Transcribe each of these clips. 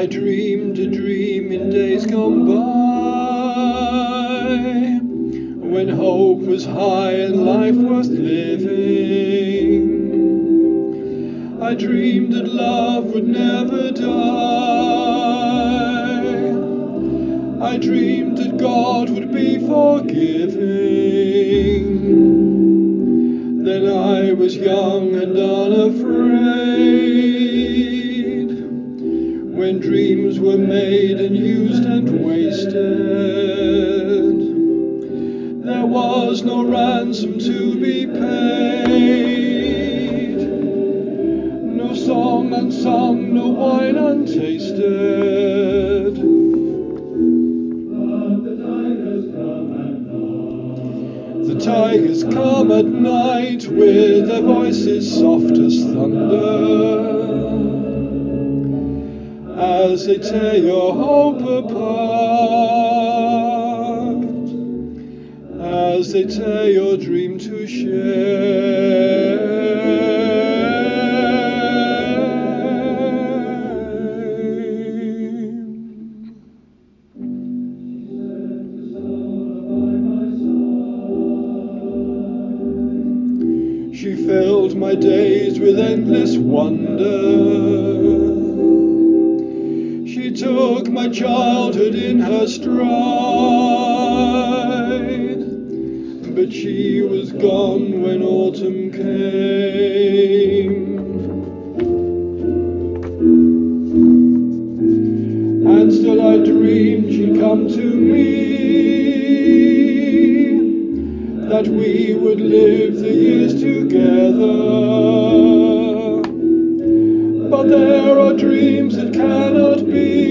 I dreamed a dream in days gone by, when hope was high and life worth living. I dreamed that love would never die. I dreamed that God would be forgiving. Then I was young and unafraid, when dreams were made and used and wasted. There was no ransom to be paid, no song unsung, no wine untasted. The tigers come at night with their voices soft as thunder, as they tear your hope apart, as they tear your dream to shame. She filled my days with endless wonder. She took my childhood in her stride, but she was gone when autumn came. And still I dreamed she'd come to me, that we would live the years together. But there are dreams that cannot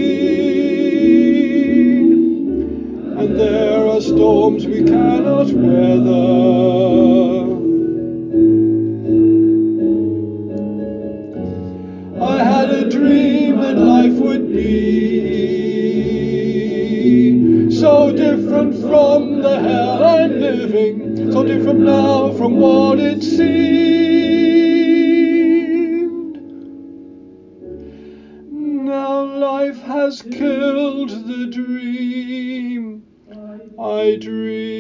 be, and there are storms we cannot weather. I had a dream that life would be so different from the hell I'm living, so different now from what it seemed. Now life has killed the dream I dreamed.